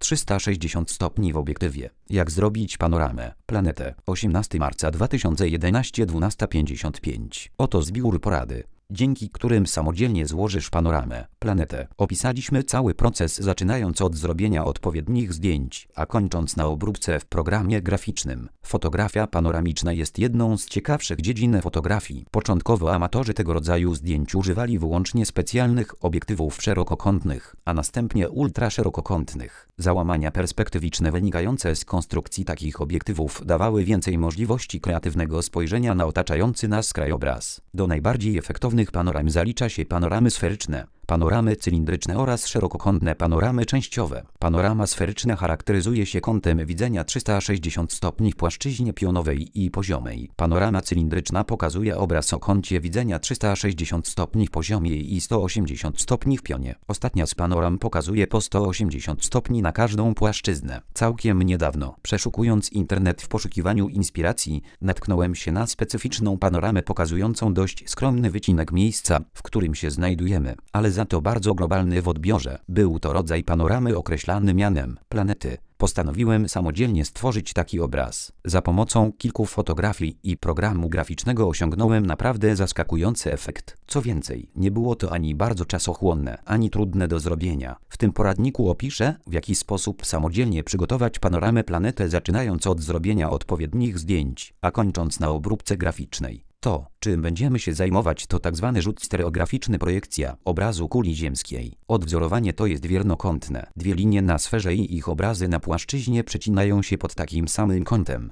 360 stopni w obiektywie. Jak zrobić panoramę, planetę. 18 marca 2011, 12:55. Oto zbiór porady, dzięki którym samodzielnie złożysz panoramę, planetę. Opisaliśmy cały proces, zaczynając od zrobienia odpowiednich zdjęć, a kończąc na obróbce w programie graficznym. Fotografia panoramiczna jest jedną z ciekawszych dziedzin fotografii. Początkowo amatorzy tego rodzaju zdjęć używali wyłącznie specjalnych obiektywów szerokokątnych, a następnie ultraszerokokątnych. Załamania perspektywiczne wynikające z konstrukcji takich obiektywów dawały więcej możliwości kreatywnego spojrzenia na otaczający nas krajobraz. Do najbardziej efektownych panoram zalicza się panoramy sferyczne, panoramy cylindryczne oraz szerokokątne panoramy częściowe. Panorama sferyczna charakteryzuje się kątem widzenia 360 stopni w płaszczyźnie pionowej i poziomej. Panorama cylindryczna pokazuje obraz o kącie widzenia 360 stopni w poziomie i 180 stopni w pionie. Ostatnia z panoram pokazuje po 180 stopni na każdą płaszczyznę. Całkiem niedawno, przeszukując internet w poszukiwaniu inspiracji, natknąłem się na specyficzną panoramę pokazującą dość skromny wycinek miejsca, w którym się znajdujemy, ale za to bardzo globalny w odbiorze. Był to rodzaj panoramy określany mianem planety. Postanowiłem samodzielnie stworzyć taki obraz. Za pomocą kilku fotografii i programu graficznego osiągnąłem naprawdę zaskakujący efekt. Co więcej, nie było to ani bardzo czasochłonne, ani trudne do zrobienia. W tym poradniku opiszę, w jaki sposób samodzielnie przygotować panoramę planetę, zaczynając od zrobienia odpowiednich zdjęć, a kończąc na obróbce graficznej. To, czym będziemy się zajmować, to tzw. rzut stereograficzny, projekcja obrazu kuli ziemskiej. Odwzorowanie to jest wiernokątne. Dwie linie na sferze i ich obrazy na płaszczyźnie przecinają się pod takim samym kątem.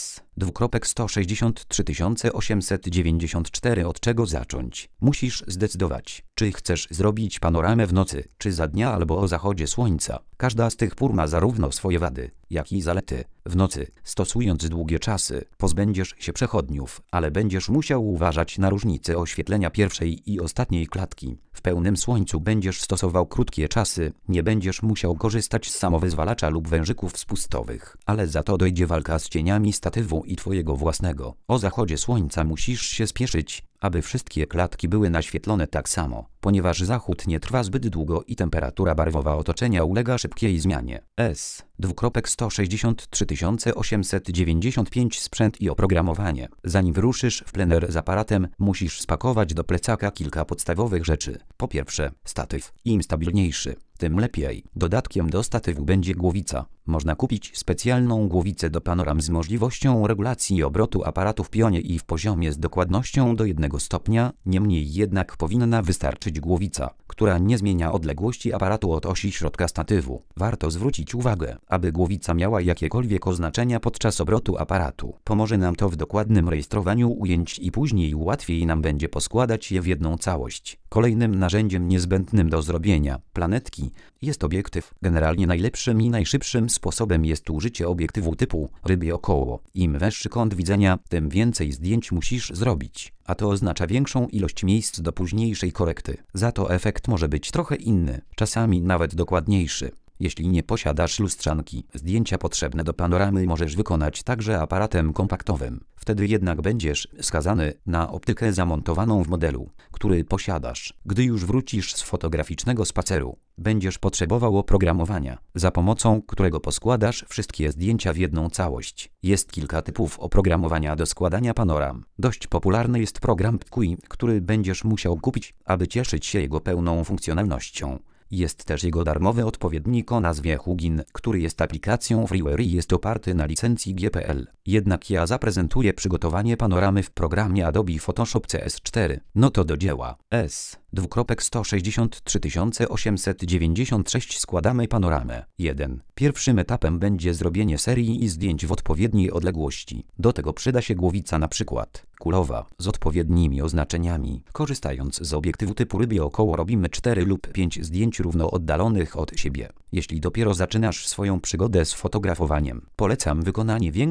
S:163 894. Od czego zacząć? Musisz zdecydować, czy chcesz zrobić panoramę w nocy, czy za dnia albo o zachodzie słońca. Każda z tych pór ma zarówno swoje wady, jak i zalety. W nocy, stosując długie czasy, pozbędziesz się przechodniów, ale będziesz musiał uważać na różnicę oświetlenia pierwszej i ostatniej klatki. W pełnym słońcu będziesz stosował krótkie czasy, nie będziesz musiał korzystać z samowyzwalacza lub wężyków spustowych, ale za to dojdzie walka z cieniami statywu i twojego własnego. O zachodzie słońca musisz się spieszyć, aby wszystkie klatki były naświetlone tak samo, ponieważ zachód nie trwa zbyt długo i temperatura barwowa otoczenia ulega szybkiej zmianie. S:163 895. Sprzęt i oprogramowanie. Zanim wyruszysz w plener z aparatem, musisz spakować do plecaka kilka podstawowych rzeczy. Po pierwsze, statyw. Im stabilniejszy, tym lepiej. Dodatkiem do statywu będzie głowica. Można kupić specjalną głowicę do panoram z możliwością regulacji obrotu aparatu w pionie i w poziomie z dokładnością do 1 stopnia, niemniej jednak powinna wystarczyć głowica, która nie zmienia odległości aparatu od osi środka statywu. Warto zwrócić uwagę, aby głowica miała jakiekolwiek oznaczenia podczas obrotu aparatu. Pomoże nam to w dokładnym rejestrowaniu ujęć i później łatwiej nam będzie poskładać je w jedną całość. Kolejnym narzędziem niezbędnym do zrobienia planetki jest obiektyw. Generalnie najlepszym i najszybszym sposobem jest użycie obiektywu typu rybie około. Im węższy kąt widzenia, tym więcej zdjęć musisz zrobić, a to oznacza większą ilość miejsc do późniejszej korekty. Za to efekt może być trochę inny, czasami nawet dokładniejszy. Jeśli nie posiadasz lustrzanki, zdjęcia potrzebne do panoramy możesz wykonać także aparatem kompaktowym. Wtedy jednak będziesz skazany na optykę zamontowaną w modelu, który posiadasz. Gdy już wrócisz z fotograficznego spaceru, będziesz potrzebował oprogramowania, za pomocą którego poskładasz wszystkie zdjęcia w jedną całość. Jest kilka typów oprogramowania do składania panoram. Dość popularny jest program PQI, który będziesz musiał kupić, aby cieszyć się jego pełną funkcjonalnością. Jest też jego darmowy odpowiednik o nazwie Hugin, który jest aplikacją freeware i jest oparty na licencji GPL. Jednak ja zaprezentuję przygotowanie panoramy w programie Adobe Photoshop CS4. No to do dzieła. S:163 896. Składamy panoramę. 1. Pierwszym etapem będzie zrobienie serii i zdjęć w odpowiedniej odległości. Do tego przyda się głowica, na przykład kulowa, z odpowiednimi oznaczeniami. Korzystając z obiektywu typu rybie około robimy 4 lub 5 zdjęć równo oddalonych od siebie. Jeśli dopiero zaczynasz swoją przygodę z fotografowaniem, polecam wykonanie większej ilości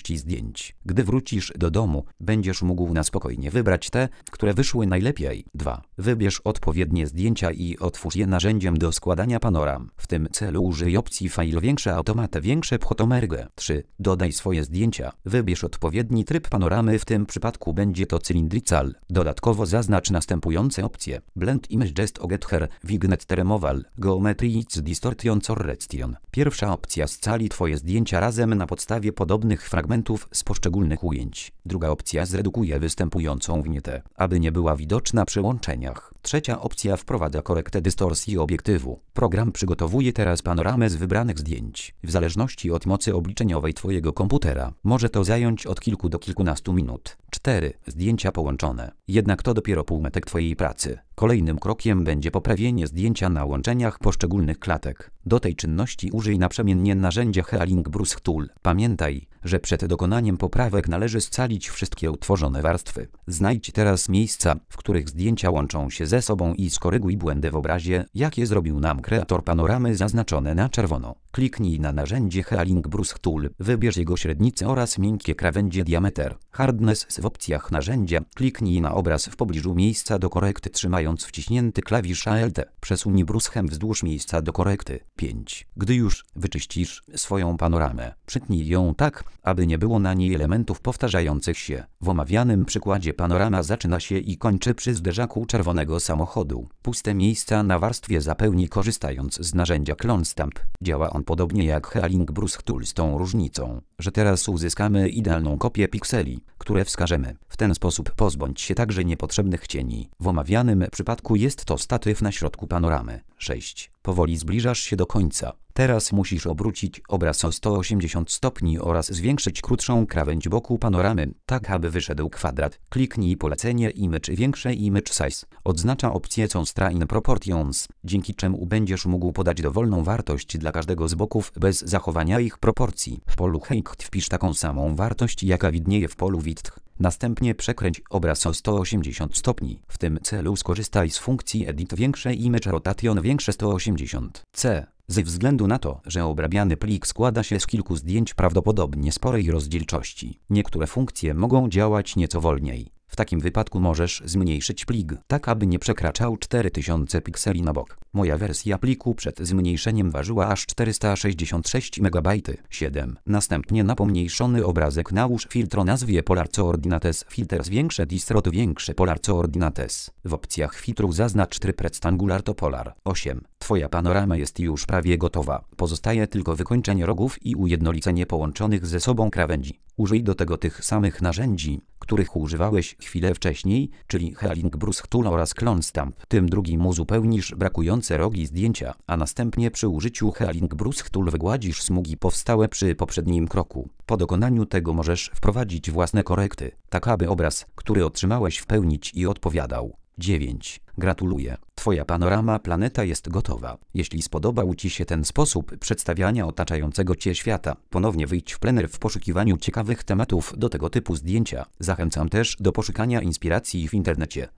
zależności zdjęć. Gdy wrócisz do domu, będziesz mógł na spokojnie wybrać te, które wyszły najlepiej. 2. Wybierz odpowiednie zdjęcia i otwórz je narzędziem do składania panoram. W tym celu użyj opcji File większe automatę większe photomerge. 3. Dodaj swoje zdjęcia. Wybierz odpowiedni tryb panoramy, w tym przypadku będzie to cylindrical. Dodatkowo zaznacz następujące opcje: Blend Image Just Ogether, Vignette Removal, Geometry Distortion Correction. Pierwsza opcja scali twoje zdjęcia razem na podstawie podobnych fragmentów z poszczególnych ujęć. Druga opcja zredukuje występującą winietę, aby nie była widoczna przy łączeniach. Trzecia opcja wprowadza korektę dystorsji obiektywu. Program przygotowuje teraz panoramę z wybranych zdjęć. W zależności od mocy obliczeniowej twojego komputera może to zająć od kilku do kilkunastu minut. 4. Zdjęcia połączone. Jednak to dopiero półmetek twojej pracy. Kolejnym krokiem będzie poprawienie zdjęcia na łączeniach poszczególnych klatek. Do tej czynności użyj naprzemiennie narzędzia Healing Brush Tool. Pamiętaj, że przed dokonaniem poprawek należy scalić wszystkie utworzone warstwy. Znajdź teraz miejsca, w których zdjęcia łączą się ze sobą i skoryguj błędy w obrazie, jakie zrobił nam kreator panoramy zaznaczone na czerwono. Kliknij na narzędzie Healing Brush Tool, wybierz jego średnicę oraz miękkie krawędzie diameter. Hardness w opcjach narzędzia. Kliknij na obraz w pobliżu miejsca do korekty, trzymając wciśnięty klawisz Alt. Przesuń brushem wzdłuż miejsca do korekty. 5. Gdy już wyczyścisz swoją panoramę, przytnij ją tak, aby nie było na niej elementów powtarzających się. W omawianym przykładzie panorama zaczyna się i kończy przy zderzaku czerwonego samochodu. Puste miejsca na warstwie zapełni korzystając z narzędzia Clone Stamp. Działa on podobnie jak Healing Brush Tool, z tą różnicą, że teraz uzyskamy idealną kopię pikseli, które wskażemy. W ten sposób pozbądź się także niepotrzebnych cieni. W omawianym przypadku jest to statyw na środku panoramy. 6. Powoli zbliżasz się do końca. Teraz musisz obrócić obraz o 180 stopni oraz zwiększyć krótszą krawędź boku panoramy, tak aby wyszedł kwadrat. Kliknij polecenie Image większe Image Size. Odznacza opcję Constraint Proportions, dzięki czemu będziesz mógł podać dowolną wartość dla każdego z boków bez zachowania ich proporcji. W polu Height wpisz taką samą wartość, jaka widnieje w polu Width. Następnie przekręć obraz o 180 stopni. W tym celu skorzystaj z funkcji Edit większe Image Rotation większe 180. Ze względu na to, że obrabiany plik składa się z kilku zdjęć prawdopodobnie sporej rozdzielczości, niektóre funkcje mogą działać nieco wolniej. W takim wypadku możesz zmniejszyć plik, tak aby nie przekraczał 4000 pikseli na bok. Moja wersja pliku przed zmniejszeniem ważyła aż 466 MB. 7. Następnie na pomniejszony obrazek nałóż filtr o nazwie Polar Coordinates Filters większe Distort większe Polar Coordinates. W opcjach filtru zaznacz tryb Rectangular to Polar. 8. Twoja panorama jest już prawie gotowa. Pozostaje tylko wykończenie rogów i ujednolicenie połączonych ze sobą krawędzi. Użyj do tego tych samych narzędzi, których używałeś chwilę wcześniej, czyli Healing Brush Tool oraz Clone Stamp. Tym drugim uzupełnisz brakujące rogi zdjęcia, a następnie przy użyciu Healing Brush Tool wygładzisz smugi powstałe przy poprzednim kroku. Po dokonaniu tego możesz wprowadzić własne korekty, tak aby obraz, który otrzymałeś, wpełnić i odpowiadał. 9. Gratuluję. Twoja panorama planeta jest gotowa. Jeśli spodobał Ci się ten sposób przedstawiania otaczającego Cię świata, ponownie wyjdź w plener w poszukiwaniu ciekawych tematów do tego typu zdjęcia. Zachęcam też do poszukania inspiracji w internecie.